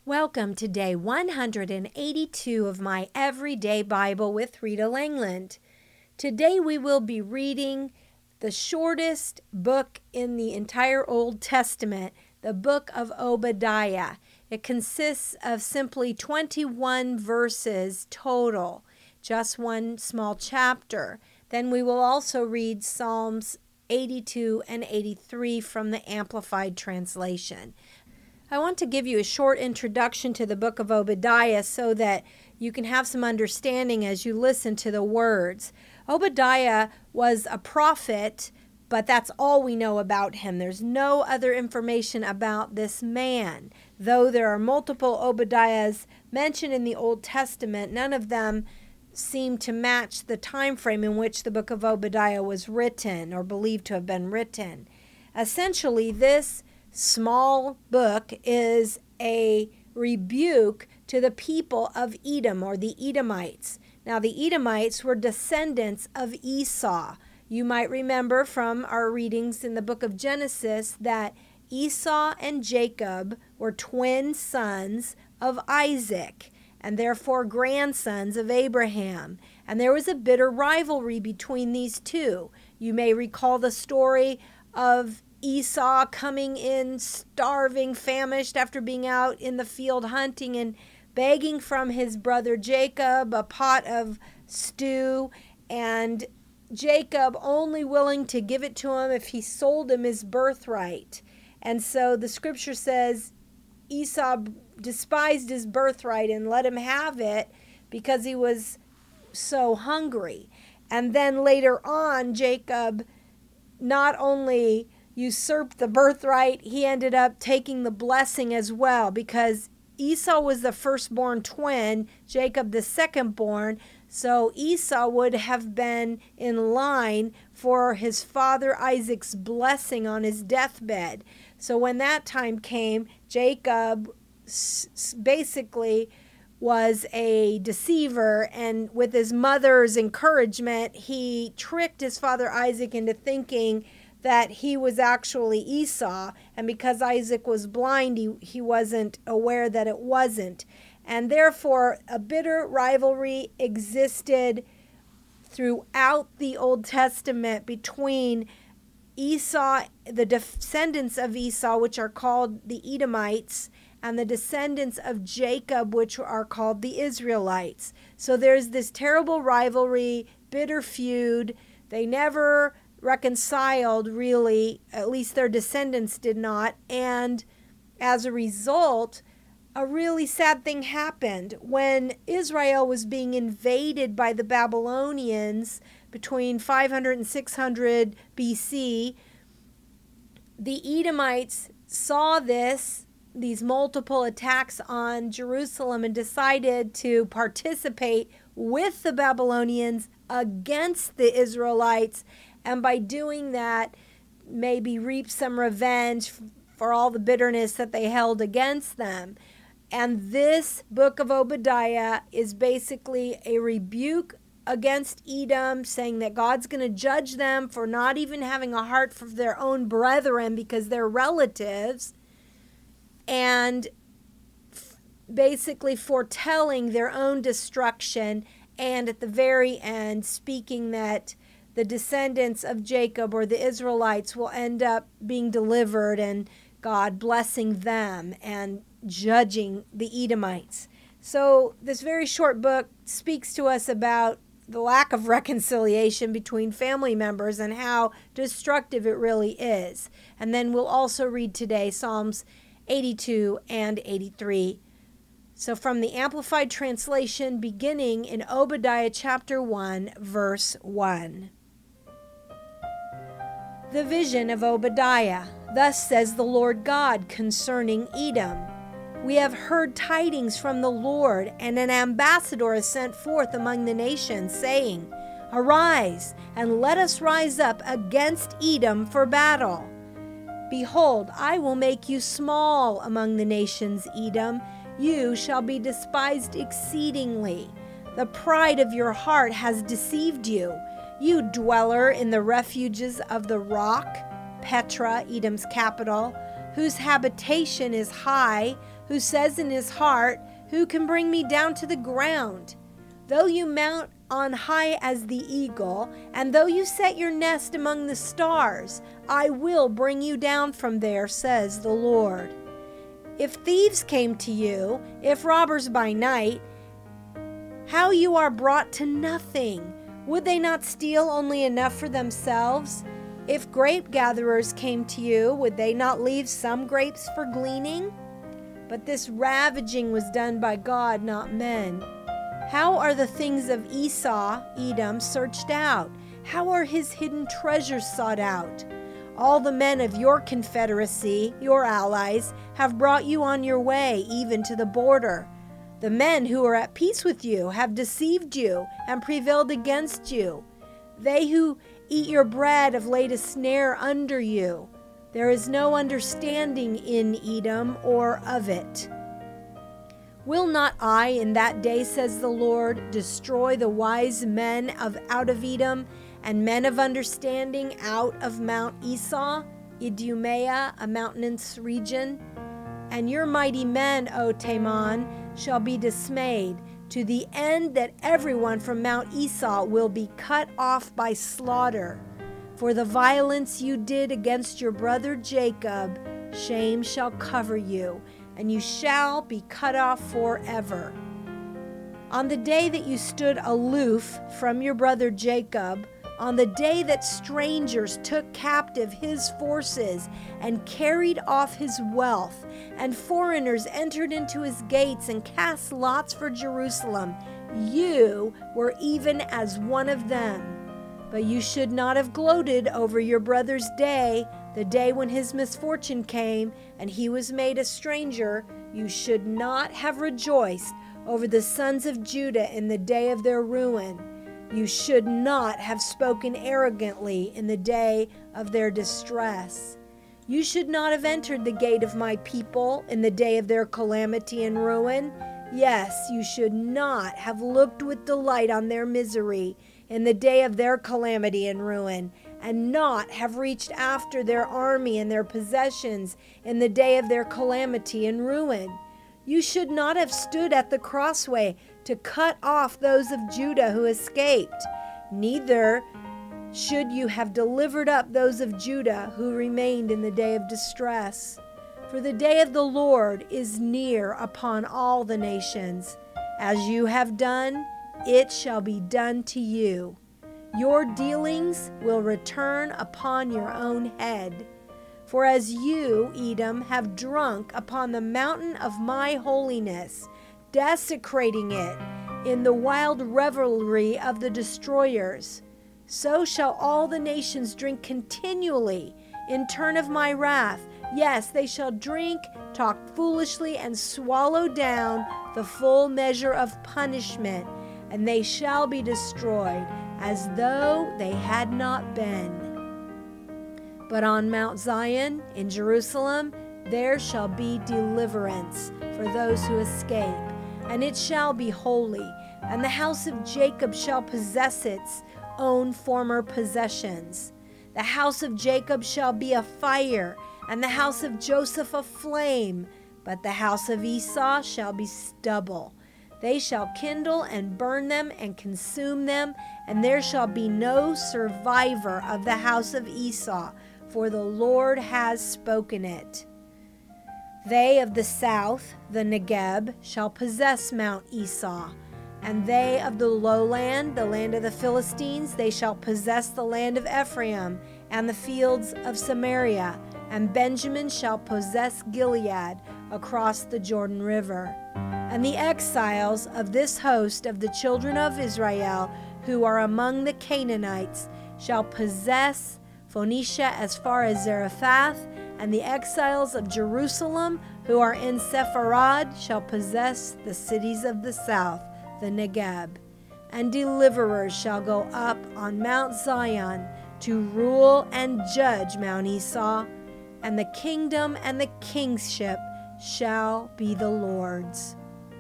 Welcome to day 182 of my Everyday Bible with Rita Langland. Today we will be reading the shortest book in the entire Old Testament, the book of Obadiah. It consists of simply 21 verses total, just one small chapter. Then we will also read Psalms 82 and 83 from the Amplified Translation. I want to give you a short introduction to the book of Obadiah so that you can have some understanding as you listen to the words. Obadiah was a prophet, but that's all we know about him. There's no other information about this man. Though there are multiple Obadiahs mentioned in the Old Testament, none of them seem to match the time frame in which the book of Obadiah was written or believed to have been written. Essentially, this small book is a rebuke to the people of Edom or the Edomites. Now, the Edomites were descendants of Esau. You might remember from our readings in the book of Genesis that Esau and Jacob were twin sons of Isaac and therefore grandsons of Abraham. And there was a bitter rivalry between these two. You may recall the story of Esau coming in starving, famished after being out in the field hunting and begging from his brother Jacob a pot of stew, and Jacob only willing to give it to him if he sold him his birthright. And so the scripture says Esau despised his birthright and let him have it because he was so hungry. And then later on, Jacob not only usurped the birthright, he ended up taking the blessing as well, because Esau was the firstborn twin, Jacob the secondborn, so Esau would have been in line for his father Isaac's blessing on his deathbed. So when that time came, Jacob basically was a deceiver, and with his mother's encouragement, he tricked his father Isaac into thinking that he was actually Esau, and because Isaac was blind, he wasn't aware that it wasn't. And therefore, a bitter rivalry existed throughout the Old Testament between Esau, the descendants of Esau, which are called the Edomites, and the descendants of Jacob, which are called the Israelites. So there's this terrible rivalry, bitter feud. They never reconciled, really, at least their descendants did not, and as a result, a really sad thing happened. When Israel was being invaded by the Babylonians between 500 and 600 BC, the Edomites saw these multiple attacks on Jerusalem and decided to participate with the Babylonians against the Israelites, and by doing that, maybe reap some revenge for all the bitterness that they held against them. And this book of Obadiah is basically a rebuke against Edom, saying that God's going to judge them for not even having a heart for their own brethren because they're relatives, and basically foretelling their own destruction, and at the very end speaking that the descendants of Jacob or the Israelites will end up being delivered and God blessing them and judging the Edomites. So this very short book speaks to us about the lack of reconciliation between family members and how destructive it really is. And then we'll also read today Psalms 82 and 83. So from the Amplified Translation, beginning in Obadiah chapter 1, verse 1. The vision of Obadiah. Thus says the Lord God concerning Edom. We have heard tidings from the Lord, and an ambassador is sent forth among the nations, saying, Arise, and let us rise up against Edom for battle. Behold, I will make you small among the nations, Edom. You shall be despised exceedingly. The pride of your heart has deceived you. You dweller in the refuges of the rock, Petra, Edom's capital, whose habitation is high, who says in his heart, "Who can bring me down to the ground?" Though you mount on high as the eagle, and though you set your nest among the stars, I will bring you down from there, says the Lord. If thieves came to you, if robbers by night, how you are brought to nothing. Would they not steal only enough for themselves? If grape gatherers came to you, would they not leave some grapes for gleaning? But this ravaging was done by God, not men. How are the things of Esau, Edom, searched out? How are his hidden treasures sought out? All the men of your confederacy, your allies, have brought you on your way, even to the border. The men who are at peace with you have deceived you and prevailed against you. They who eat your bread have laid a snare under you. There is no understanding in Edom or of it. Will not I in that day, says the Lord, destroy the wise men out of Edom and men of understanding out of Mount Esau, Idumea, a mountainous region? And your mighty men, O Teman, shall be dismayed, to the end that everyone from Mount Esau will be cut off by slaughter. For the violence you did against your brother Jacob, shame shall cover you, and you shall be cut off forever. On the day that you stood aloof from your brother Jacob, on the day that strangers took captive his forces and carried off his wealth, and foreigners entered into his gates and cast lots for Jerusalem, you were even as one of them. But you should not have gloated over your brother's day, the day when his misfortune came and he was made a stranger. You should not have rejoiced over the sons of Judah in the day of their ruin. You should not have spoken arrogantly in the day of their distress. You should not have entered the gate of my people in the day of their calamity and ruin. Yes, you should not have looked with delight on their misery in the day of their calamity and ruin, and not have reached after their army and their possessions in the day of their calamity and ruin. You should not have stood at the crossway to cut off those of Judah who escaped. Neither should you have delivered up those of Judah who remained in the day of distress. For the day of the Lord is near upon all the nations. As you have done, it shall be done to you. Your dealings will return upon your own head. For as you, Edom, have drunk upon the mountain of my holiness, desecrating it in the wild revelry of the destroyers, so shall all the nations drink continually in turn of my wrath. Yes, they shall drink, talk foolishly, and swallow down the full measure of punishment, and they shall be destroyed as though they had not been. But on Mount Zion, in Jerusalem, there shall be deliverance for those who escape, and it shall be holy, and the house of Jacob shall possess its own former possessions. The house of Jacob shall be a fire, and the house of Joseph a flame, but the house of Esau shall be stubble. They shall kindle and burn them and consume them, and there shall be no survivor of the house of Esau, for the Lord has spoken it. They of the south, the Negeb, shall possess Mount Esau, and they of the lowland, the land of the Philistines, they shall possess the land of Ephraim and the fields of Samaria, and Benjamin shall possess Gilead across the Jordan River. And the exiles of this host of the children of Israel who are among the Canaanites shall possess Phoenicia as far as Zarephath, and the exiles of Jerusalem who are in Sepharad shall possess the cities of the south, the Negeb. And deliverers shall go up on Mount Zion to rule and judge Mount Esau, and the kingdom and the kingship shall be the Lord's.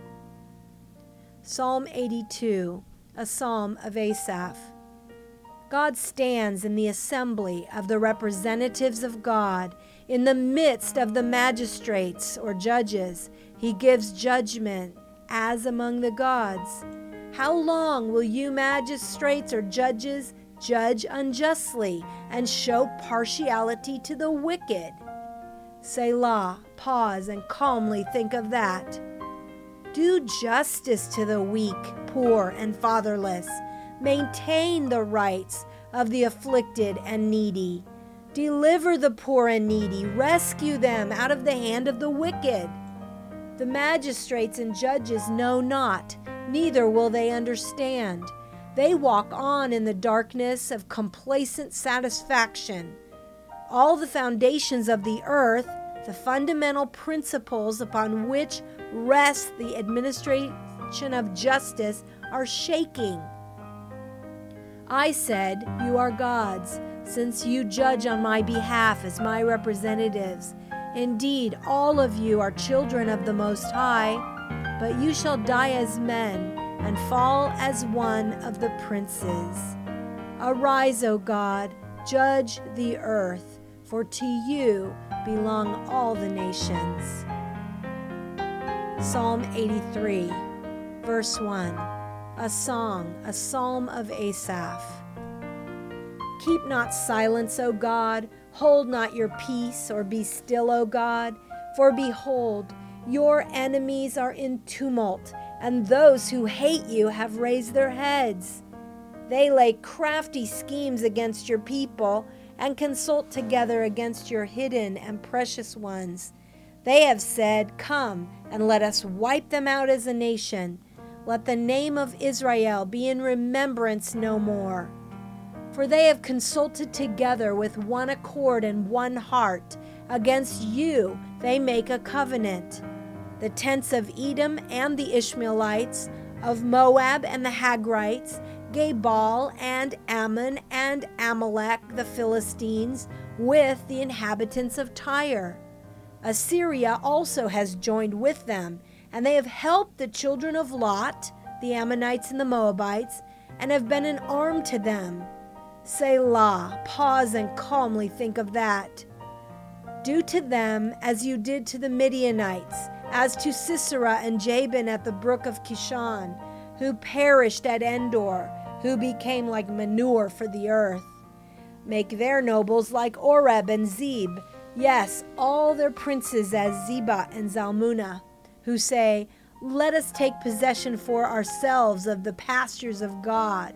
Psalm 82, a psalm of Asaph. God stands in the assembly of the representatives of God In the midst of the magistrates or judges, he gives judgment as among the gods. How long will you magistrates or judges judge unjustly and show partiality to the wicked? Selah, pause and calmly think of that. Do justice to the weak, poor, and fatherless. Maintain the rights of the afflicted and needy. Deliver the poor and needy. Rescue them out of the hand of the wicked. The magistrates and judges know not, neither will they understand. They walk on in the darkness of complacent satisfaction. All the foundations of the earth, the fundamental principles upon which rests the administration of justice, are shaking. I said, you are gods, since you judge on my behalf as my representatives. Indeed, all of you are children of the Most High, but you shall die as men and fall as one of the princes. Arise, O God, judge the earth, for to you belong all the nations. Psalm 83, verse 1. A song, a psalm of Asaph. Keep not silence, O God. Hold not your peace, or be still, O God. For behold, your enemies are in tumult, and those who hate you have raised their heads. They lay crafty schemes against your people and consult together against your hidden and precious ones. They have said, come, and let us wipe them out as a nation. Let the name of Israel be in remembrance no more. For they have consulted together with one accord and one heart. Against you they make a covenant. The tents of Edom and the Ishmaelites, of Moab and the Hagrites, Gebal and Ammon and Amalek, the Philistines, with the inhabitants of Tyre. Assyria also has joined with them, and they have helped the children of Lot, the Ammonites and the Moabites, and have been an arm to them. Selah, pause and calmly think of that. Do to them as you did to the Midianites, as to Sisera and Jabin at the brook of Kishon, who perished at Endor, who became like manure for the earth. Make their nobles like Oreb and Zeb, yes, all their princes as Zebah and Zalmunna, who say, let us take possession for ourselves of the pastures of God.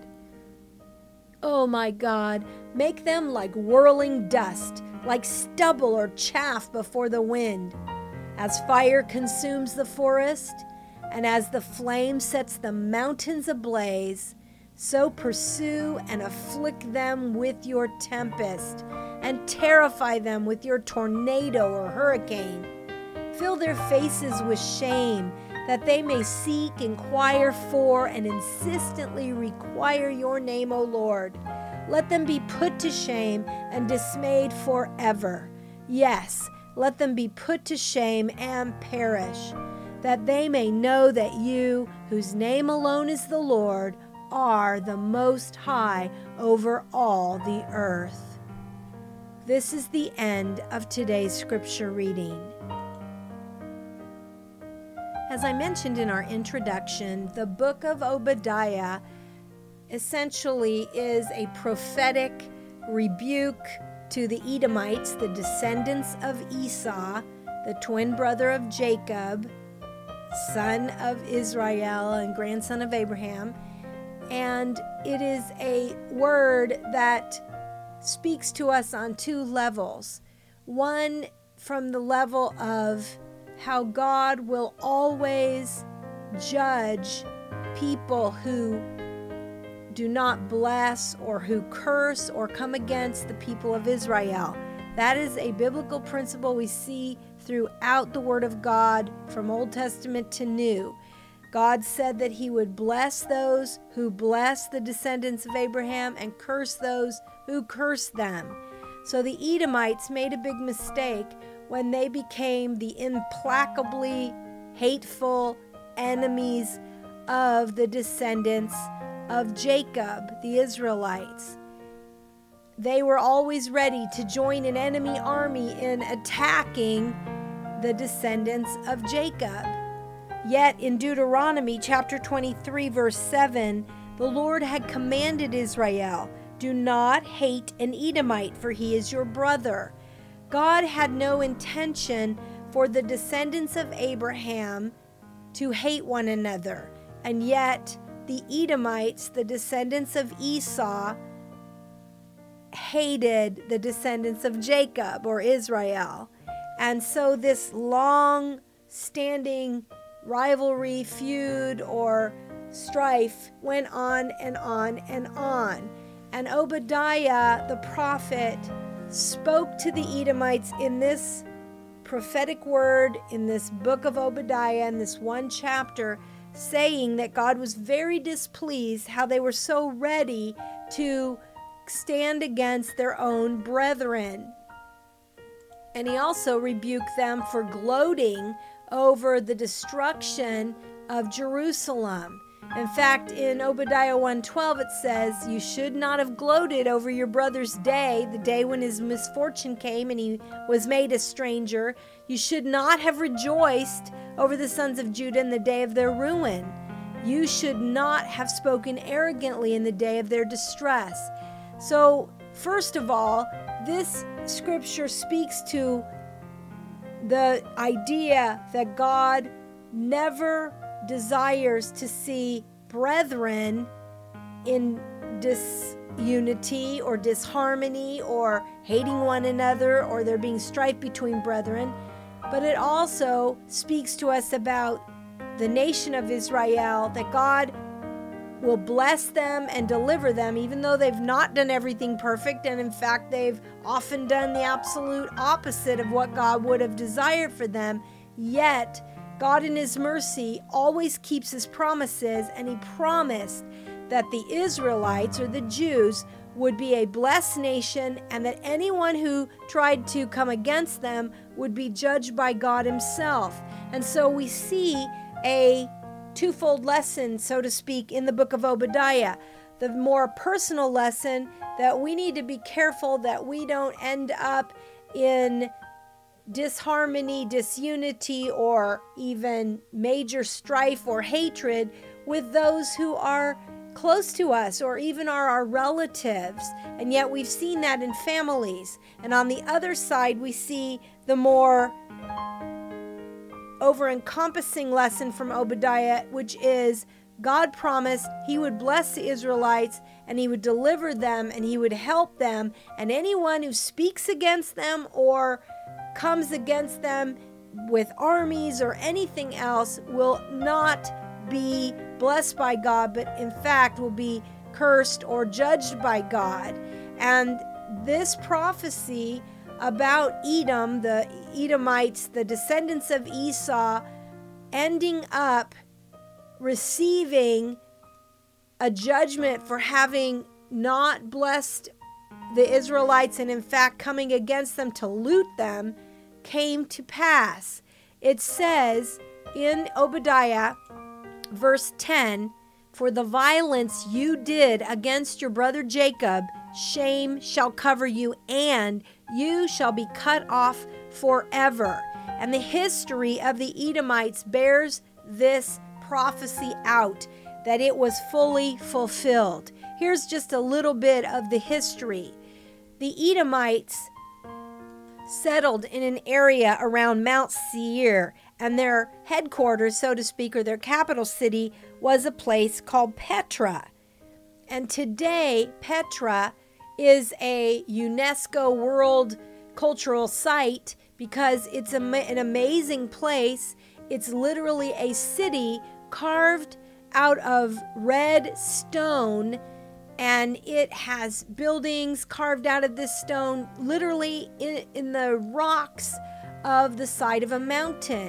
Oh my God, make them like whirling dust, like stubble or chaff before the wind. As fire consumes the forest, and as the flame sets the mountains ablaze, so pursue and afflict them with your tempest, and terrify them with your tornado or hurricane. Fill their faces with shame, that they may seek, inquire for, and insistently require your name, O Lord. Let them be put to shame and dismayed forever. Yes, let them be put to shame and perish, that they may know that you, whose name alone is the Lord, are the Most High over all the earth. This is the end of today's scripture reading. As I mentioned in our introduction, the book of Obadiah essentially is a prophetic rebuke to the Edomites, the descendants of Esau, the twin brother of Jacob, son of Israel and grandson of Abraham. And it is a word that speaks to us on two levels. One, from the level of how God will always judge people who do not bless or who curse or come against the people of Israel. That is a biblical principle we see throughout the Word of God from Old Testament to New. God said that he would bless those who bless the descendants of Abraham and curse those who curse them. So the Edomites made a big mistake when they became the implacably hateful enemies of the descendants of Jacob, the Israelites. they were always ready to join an enemy army in attacking the descendants of Jacob. Yet in Deuteronomy chapter 23, verse 7, the Lord had commanded Israel, "Do not hate an Edomite, for he is your brother." God had no intention for the descendants of Abraham to hate one another. And yet the Edomites, the descendants of Esau, hated the descendants of Jacob or Israel. And so this long-standing rivalry, feud, or strife went on and on and on. And Obadiah, the prophet, spoke to the Edomites in this prophetic word, in this book of Obadiah, in this one chapter, saying that God was very displeased how they were so ready to stand against their own brethren. And he also rebuked them for gloating over the destruction of Jerusalem. In fact, in Obadiah 1:12 it says, "You should not have gloated over your brother's day, the day when his misfortune came and he was made a stranger. You should not have rejoiced over the sons of Judah in the day of their ruin. You should not have spoken arrogantly in the day of their distress." So, first of all, this scripture speaks to the idea that God never desires to see brethren in disunity or disharmony or hating one another or there being strife between brethren. But it also speaks to us about the nation of Israel, that God will bless them and deliver them, even though they've not done everything perfect. And in fact, they've often done the absolute opposite of what God would have desired for them. Yet, God in His mercy always keeps His promises, and He promised that the Israelites, or the Jews, would be a blessed nation, and that anyone who tried to come against them would be judged by God Himself. And so we see a twofold lesson, so to speak, in the book of Obadiah. The more personal lesson that we need to be careful that we don't end up in disharmony, disunity, or even major strife or hatred with those who are close to us or even are our relatives. And yet we've seen that in families. And on the other side, we see the more over-encompassing lesson from Obadiah, which is God promised He would bless the Israelites and He would deliver them and He would help them. And anyone who speaks against them or comes against them with armies or anything else will not be blessed by God, but in fact will be cursed or judged by God. And this prophecy about Edom, the Edomites, the descendants of Esau, ending up receiving a judgment for having not blessed the Israelites and in fact coming against them to loot them, came to pass. It says in Obadiah verse 10, "For the violence you did against your brother Jacob, shame shall cover you, and you shall be cut off forever." And the history of the Edomites bears this prophecy out, that it was fully fulfilled. Here's just a little bit of the history. The Edomites settled in an area around Mount Seir, and their headquarters, so to speak, or their capital city, was a place called Petra. And today, Petra is a UNESCO World Cultural Site because it's an amazing place. It's literally a city carved out of red stone, and it has buildings carved out of this stone, literally in the rocks of the side of a mountain.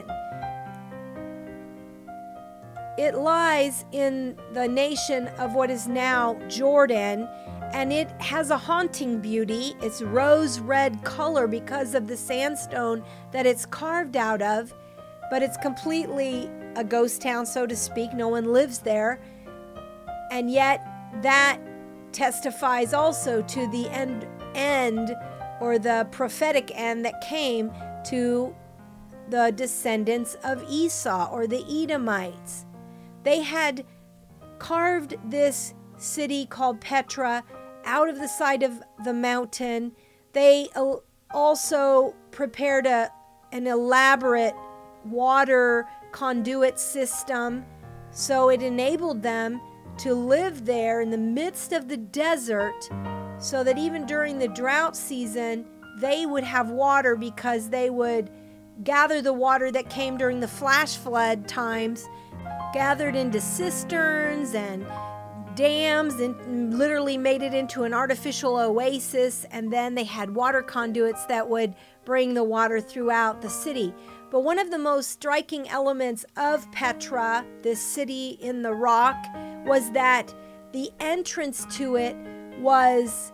It lies in the nation of what is now Jordan, and it has a haunting beauty. It's rose red color because of the sandstone that it's carved out of, but it's completely a ghost town, so to speak. No one lives there. And yet that testifies also to the end end or the prophetic end that came to the descendants of Esau or the Edomites. They had carved this city called Petra out of the side of the mountain. They also prepared an elaborate water conduit system, so it enabled them to live there in the midst of the desert, so that even during the drought season they would have water, because they would gather the water that came during the flash flood times, gathered into cisterns and dams, and literally made it into an artificial oasis, and then they had water conduits that would bring the water throughout the city. But one of the most striking elements of Petra, this city in the rock, was that the entrance to it was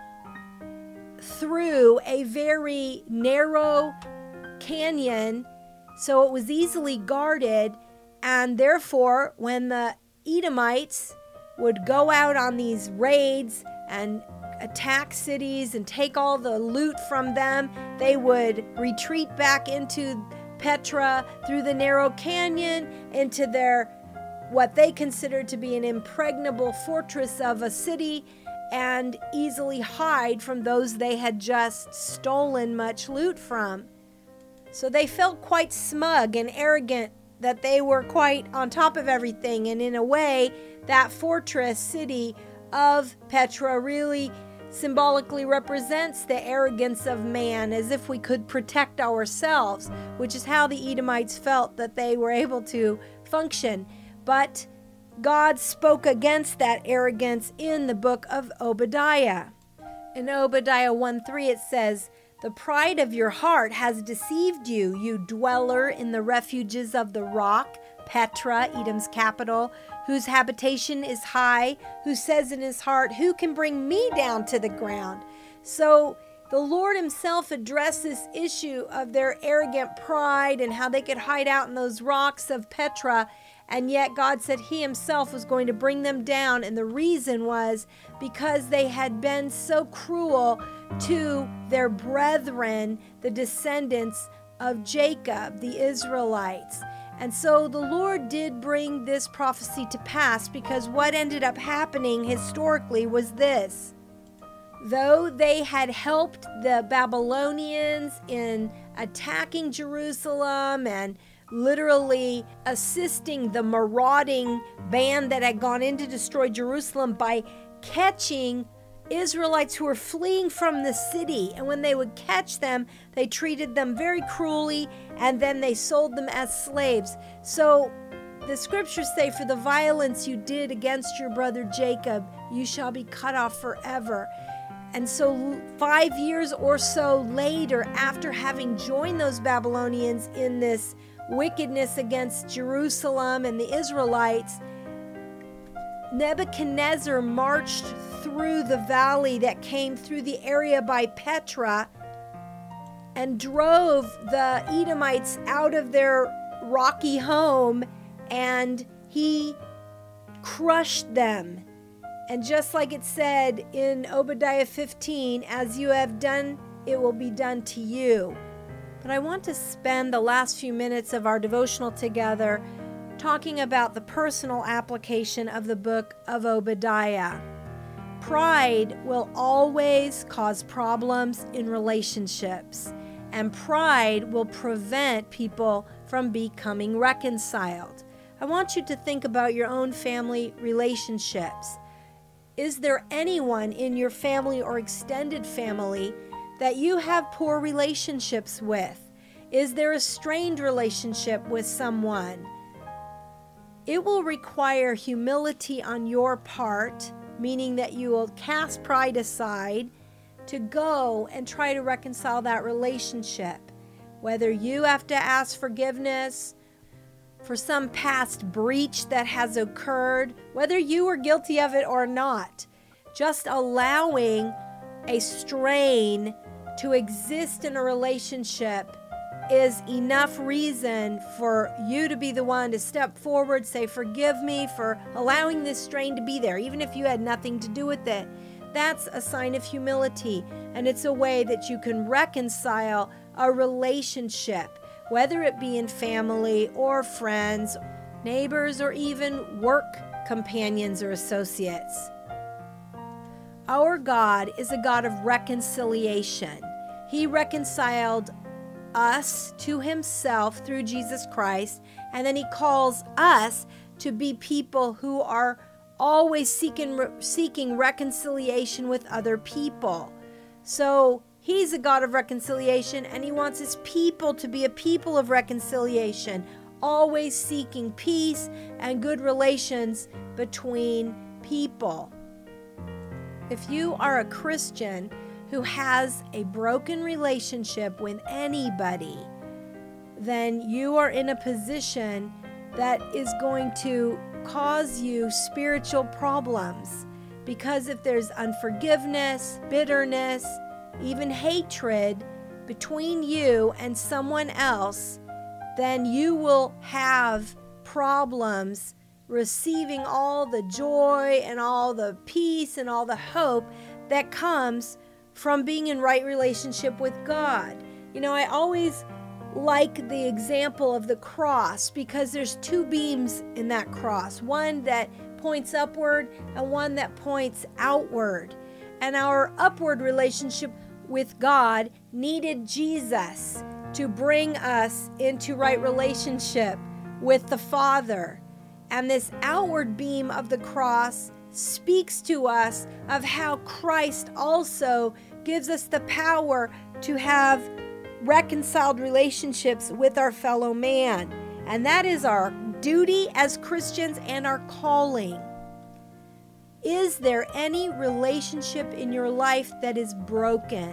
through a very narrow canyon, so it was easily guarded, and therefore when the Edomites would go out on these raids and attack cities and take all the loot from them, they would retreat back into Petra through the narrow canyon into their what they considered to be an impregnable fortress of a city, and easily hide from those they had just stolen much loot from. So they felt quite smug and arrogant that they were quite on top of everything, and in a way that fortress city of Petra really symbolically represents the arrogance of man, as if we could protect ourselves, which is how the Edomites felt that they were able to function. But God spoke against that arrogance in the book of Obadiah. In Obadiah 1:3 it says, "The pride of your heart has deceived you, you dweller in the refuges of the rock, Petra, Edom's capital, whose habitation is high, who says in his heart, who can bring me down to the ground?" So the Lord himself addressed this issue of their arrogant pride and how they could hide out in those rocks of Petra, and yet God said he himself was going to bring them down, and the reason was because they had been so cruel to their brethren, the descendants of Jacob, the Israelites. And so the Lord did bring this prophecy to pass, because what ended up happening historically was this. Though they had helped the Babylonians in attacking Jerusalem and literally assisting the marauding band that had gone in to destroy Jerusalem by catching Israelites who were fleeing from the city, and when they would catch them, they treated them very cruelly, and then they sold them as slaves. So the scriptures say, "For the violence you did against your brother Jacob, you shall be cut off forever." And so 5 years or so later, after having joined those Babylonians in this wickedness against Jerusalem and the Israelites, Nebuchadnezzar marched through the valley that came through the area by Petra and drove the Edomites out of their rocky home, and he crushed them. And just like it said in Obadiah 15, "As you have done, it will be done to you." But I want to spend the last few minutes of our devotional together talking about the personal application of the book of Obadiah. Pride will always cause problems in relationships, and pride will prevent people from becoming reconciled. I want you to think about your own family relationships. Is there anyone in your family or extended family that you have poor relationships with? Is there a strained relationship with someone? It will require humility on your part, meaning that you will cast pride aside to go and try to reconcile that relationship. Whether you have to ask forgiveness for some past breach that has occurred, whether you were guilty of it or not, just allowing a strain to exist in a relationship is enough reason for you to be the one to step forward, say, "Forgive me for allowing this strain to be there," even if you had nothing to do with it. That's a sign of humility, and it's a way that you can reconcile a relationship, whether it be in family or friends, neighbors, or even work companions or associates. Our God is a God of reconciliation. He reconciled us to himself through Jesus Christ, and then he calls us to be people who are always seeking reconciliation with other people. So he's a God of reconciliation, and he wants his people to be a people of reconciliation, always seeking peace and good relations between people. If you are a Christian who has a broken relationship with anybody, then you are in a position that is going to cause you spiritual problems. Because if there's unforgiveness, bitterness, even hatred between you and someone else, then you will have problems receiving all the joy and all the peace and all the hope that comes from being in right relationship with God. You know, I always like the example of the cross because there's two beams in that cross, one that points upward and one that points outward. And our upward relationship with God needed Jesus to bring us into right relationship with the Father. And this outward beam of the cross speaks to us of how Christ also gives us the power to have reconciled relationships with our fellow man. And that is our duty as Christians and our calling. Is there any relationship in your life that is broken?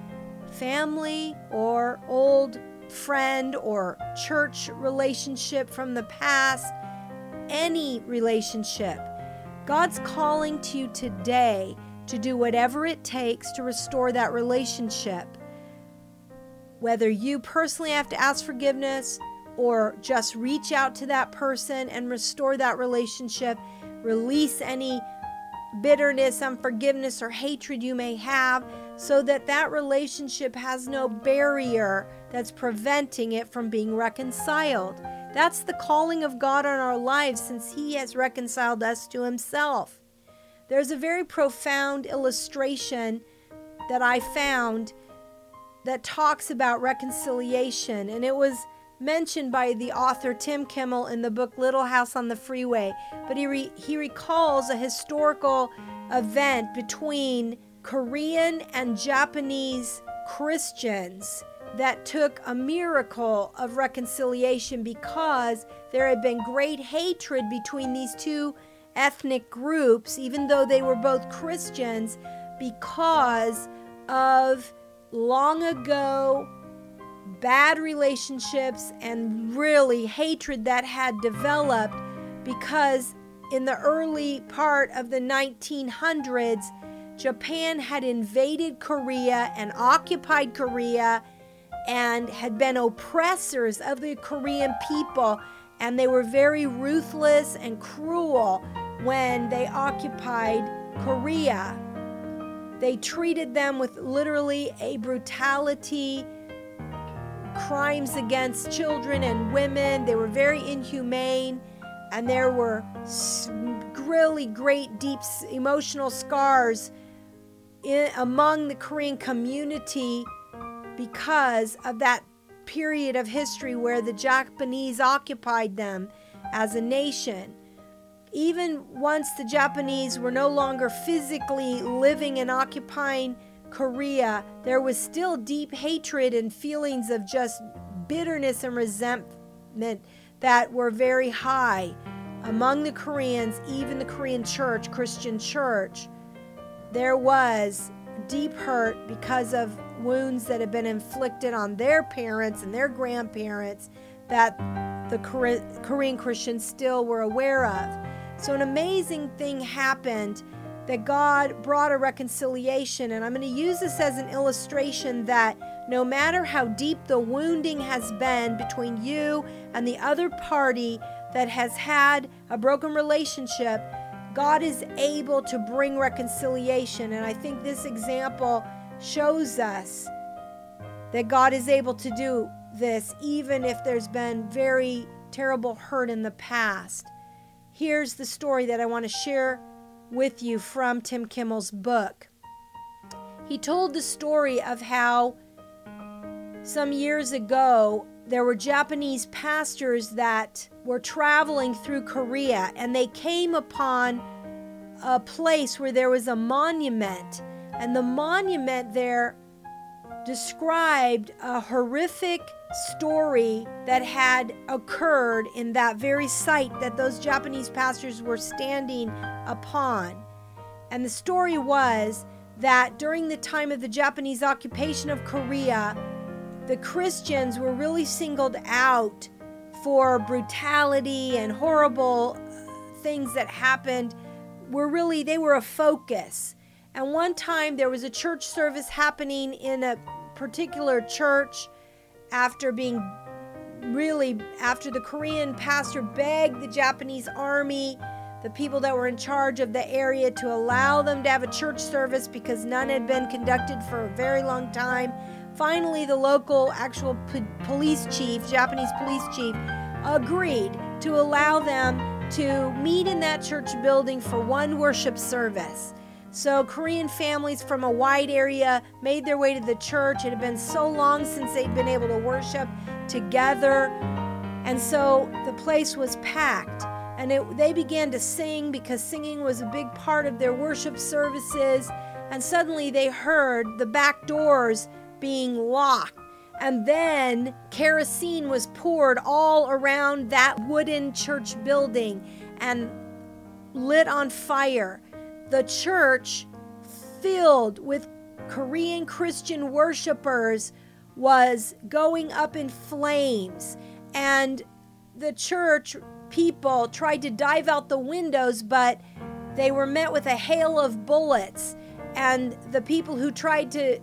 Family or old friend or church relationship from the past? Any relationship. God's calling to you today to do whatever it takes to restore that relationship. Whether you personally have to ask forgiveness or just reach out to that person and restore that relationship, release any bitterness, unforgiveness, or hatred you may have, so that that relationship has no barrier that's preventing it from being reconciled. That's the calling of God on our lives, since he has reconciled us to himself. There's a very profound illustration that I found that talks about reconciliation, and it was mentioned by the author Tim Kimmel in the book Little House on the Freeway. But he recalls a historical event between Korean and Japanese Christians that took a miracle of reconciliation, because there had been great hatred between these two ethnic groups, even though they were both Christians, because of long ago bad relationships and really hatred that had developed, because in the early part of the 1900s, Japan had invaded Korea and occupied Korea and had been oppressors of the Korean people, and they were very ruthless and cruel when they occupied Korea. They treated them with literally a brutality, crimes against children and women. They were very inhumane, and there were really great, deep emotional scars among the Korean community because of that period of history where the Japanese occupied them as a nation. Even once the Japanese were no longer physically living and occupying Korea, there was still deep hatred and feelings of just bitterness and resentment that were very high among the Koreans. Even the Korean church, Christian church, there was deep hurt because of wounds that had been inflicted on their parents and their grandparents that the Korean Christians still were aware of. So an amazing thing happened, that God brought a reconciliation. And I'm going to use this as an illustration that no matter how deep the wounding has been between you and the other party that has had a broken relationship, God is able to bring reconciliation. And I think this example shows us that God is able to do this even if there's been very terrible hurt in the past. Here's the story that I want to share with you from Tim Kimmel's book. He told the story of how some years ago there were Japanese pastors that were traveling through Korea, and they came upon a place where there was a monument, and the monument there described a horrific story that had occurred in that very site that those Japanese pastors were standing upon. And the story was that during the time of the Japanese occupation of Korea, the Christians were really singled out for brutality and horrible things that happened. They were a focus. And one time there was a church service happening in a particular church after the Korean pastor begged the Japanese army, the people that were in charge of the area, to allow them to have a church service because none had been conducted for a very long time. Finally, the local actual Japanese police chief, agreed to allow them to meet in that church building for one worship service. So Korean families from a wide area made their way to the church. It had been so long since they'd been able to worship together. And so the place was packed. And they began to sing because singing was a big part of their worship services. And suddenly they heard the back doors being locked. And then kerosene was poured all around that wooden church building and lit on fire. The church, filled with Korean Christian worshipers, was going up in flames. And the church people tried to dive out the windows, but they were met with a hail of bullets. And the people who tried to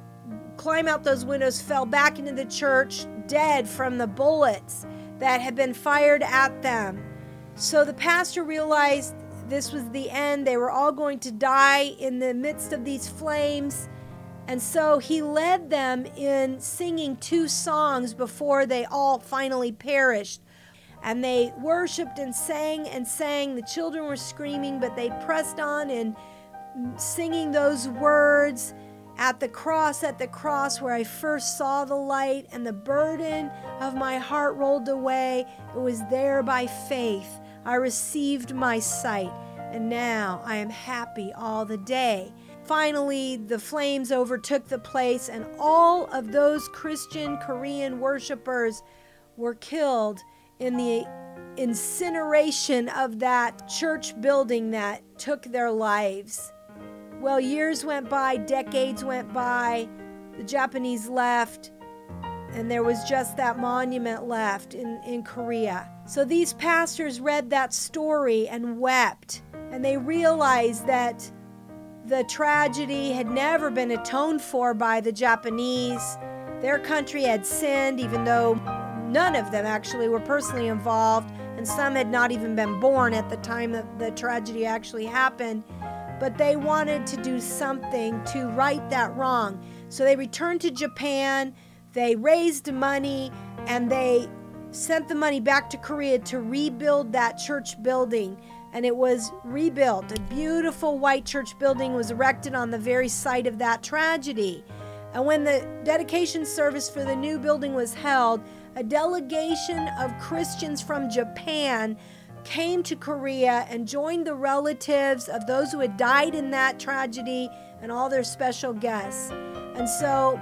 climb out those windows fell back into the church dead from the bullets that had been fired at them. So the pastor realized this was the end. They were all going to die in the midst of these flames. And so he led them in singing 2 songs before they all finally perished. And they worshiped and sang and sang. The children were screaming, but they pressed on in singing those words. At the cross where I first saw the light, and the burden of my heart rolled away. It was there by faith I received my sight, and now I am happy all the day. Finally, the flames overtook the place, and all of those Christian Korean worshipers were killed in the incineration of that church building that took their lives. Well, years went by, decades went by, the Japanese left, and there was just that monument left in Korea. So these pastors read that story and wept, and they realized that the tragedy had never been atoned for by the Japanese. Their country had sinned, even though none of them actually were personally involved, and some had not even been born at the time that the tragedy actually happened. But they wanted to do something to right that wrong. So they returned to Japan, they raised money, and they sent the money back to Korea to rebuild that church building. And it was rebuilt. A beautiful white church building was erected on the very site of that tragedy. And when the dedication service for the new building was held, a delegation of Christians from Japan came to Korea and joined the relatives of those who had died in that tragedy and all their special guests. And so,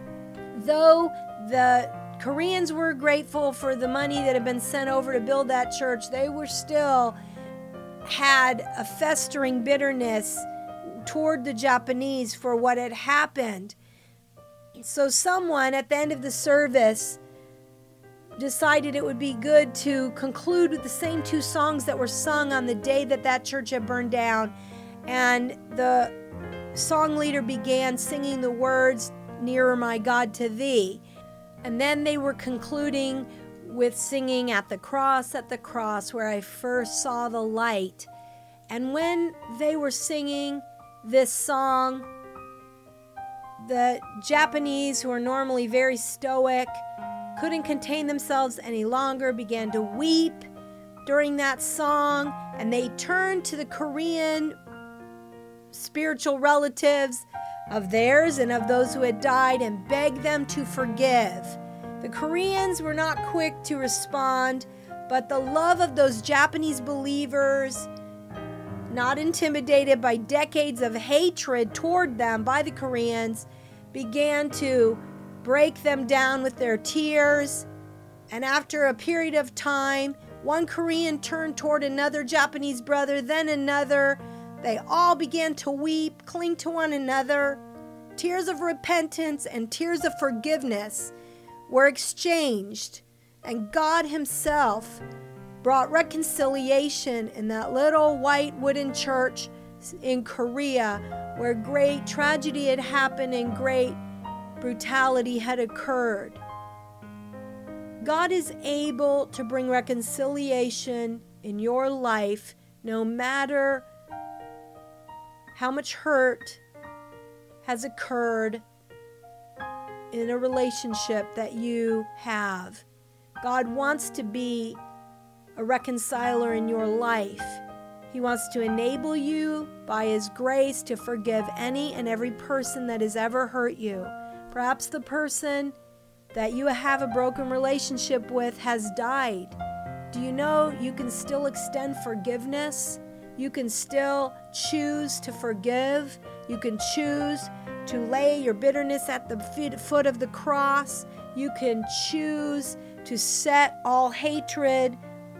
though the Koreans were grateful for the money that had been sent over to build that church, they were still had a festering bitterness toward the Japanese for what had happened. So someone at the end of the service decided it would be good to conclude with the same 2 songs that were sung on the day that that church had burned down. And the song leader began singing the words, "Nearer, my God, to thee." And then they were concluding with singing at the cross where I first saw the light. And when they were singing this song, the Japanese, who are normally very stoic, couldn't contain themselves any longer, began to weep during that song, and they turned to the Korean spiritual relatives of theirs and of those who had died and begged them to forgive. The Koreans were not quick to respond, but the love of those Japanese believers, not intimidated by decades of hatred toward them by the Koreans, began to break them down with their tears. And after a period of time, one Korean turned toward another Japanese brother, then another. They all began to weep, cling to one another. Tears of repentance and tears of forgiveness were exchanged, and God Himself brought reconciliation in that little white wooden church in Korea, where great tragedy had happened and great brutality had occurred. God is able to bring reconciliation in your life, no matter how much hurt has occurred in a relationship that you have. God wants to be a reconciler in your life. He wants to enable you by His grace to forgive any and every person that has ever hurt you. Perhaps the person that you have a broken relationship with has died. Do you know you can still extend forgiveness? You can still choose to forgive. You can choose to lay your bitterness at the foot of the cross. You can choose to set all hatred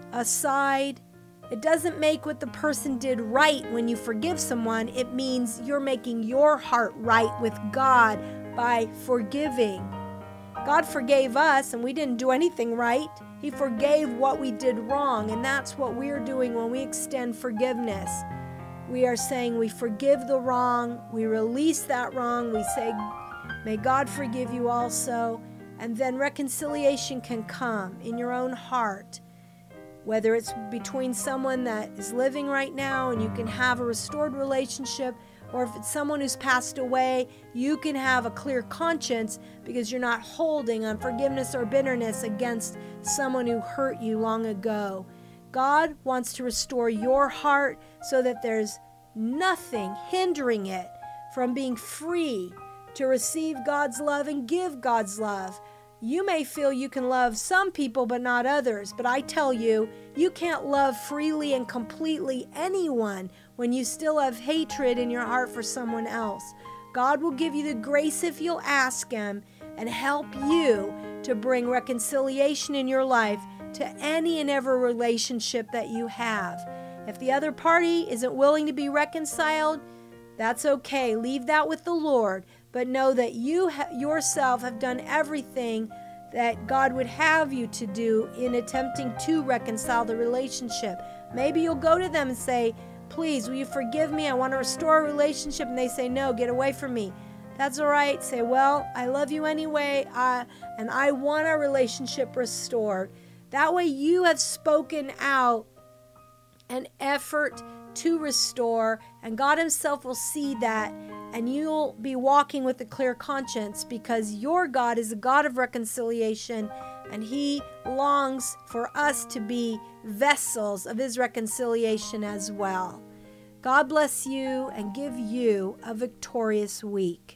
aside. It doesn't make what the person did right when you forgive someone. It means you're making your heart right with God by forgiving. God forgave us, and we didn't do anything right. He forgave what we did wrong, and that's what we're doing when we extend forgiveness. We are saying we forgive the wrong, we release that wrong, we say, may God forgive you also, and then reconciliation can come in your own heart. Whether it's between someone that is living right now and you can have a restored relationship, or if it's someone who's passed away, you can have a clear conscience because you're not holding unforgiveness or bitterness against someone who hurt you long ago. God wants to restore your heart so that there's nothing hindering it from being free to receive God's love and give God's love. You may feel you can love some people but not others, but I tell you, you can't love freely and completely anyone when you still have hatred in your heart for someone else. God will give you the grace if you'll ask Him and help you to bring reconciliation in your life to any and every relationship that you have. If the other party isn't willing to be reconciled, that's okay. Leave that with the Lord. But know that you yourself have done everything that God would have you to do in attempting to reconcile the relationship. Maybe you'll go to them and say, please, will you forgive me? I want to restore a relationship. And they say, no, get away from me. That's all right. Say, well, I love you anyway, and I want our relationship restored. That way you have spoken out an effort to restore, and God Himself will see that, and you'll be walking with a clear conscience because your God is a God of reconciliation, and He longs for us to be vessels of His reconciliation as well. God bless you and give you a victorious week.